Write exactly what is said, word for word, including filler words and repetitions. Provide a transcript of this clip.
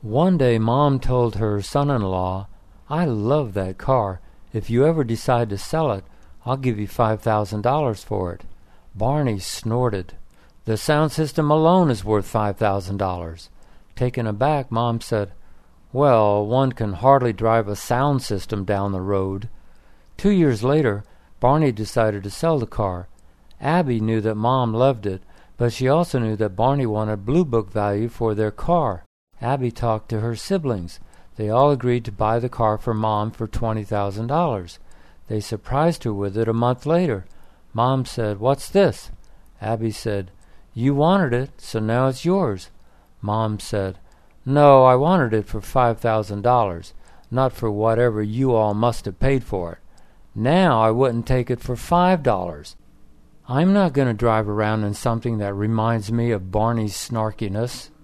One day Mom told her son-in-law, "I love that car. If you ever decide to sell it, I'll give you five thousand dollars for it." Barney snorted. "The sound system alone is worth five thousand dollars. Taken aback, Mom said, "Well, one can hardly drive a sound system down the road." Two years later, Barney decided to sell the car. Abby knew that Mom loved it, but she also knew that Barney wanted Blue Book value for their car. Abby talked to her siblings. They all agreed to buy the car for Mom for twenty thousand dollars. They surprised her with it a month later. Mom said, "What's this?" Abby said, "You wanted it, so now it's yours." Mom said, "No, I wanted it for five thousand dollars, not for whatever you all must have paid for it. Now I wouldn't take it for five dollars. I'm not going to drive around in something that reminds me of Barney's snarkiness."